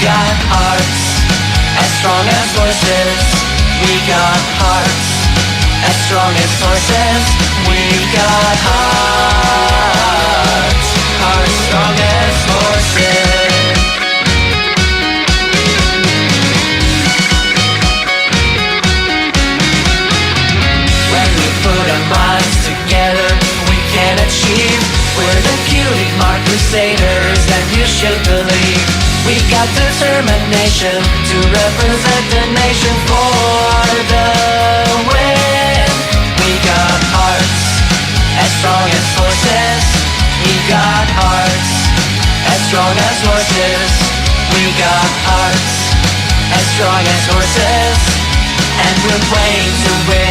got hearts as strong as horses. We got hearts as strong as horses. We got hearts, hearts strong as horses. When we put our minds together, we can achieve. We're the cutie mark crusaders, and you should believe we got determination to represent the nation for the win. We got hearts as strong as horses. We got hearts as strong as horses. We got hearts as strong as horses. And we're playing to win.